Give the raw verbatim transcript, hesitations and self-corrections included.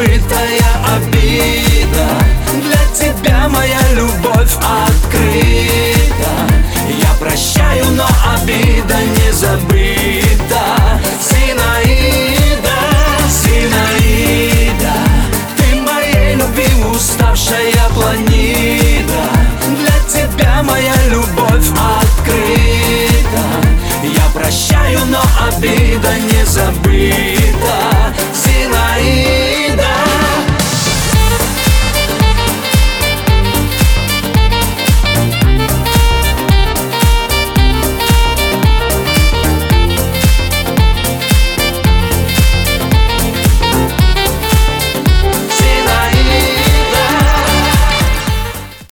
незабытая обида. Для тебя моя любовь открыта. Я прощаю, но обида не забыта. Зинаида, Зинаида, ты моей любви уставшая планида. Для тебя моя любовь открыта. Я прощаю, но обида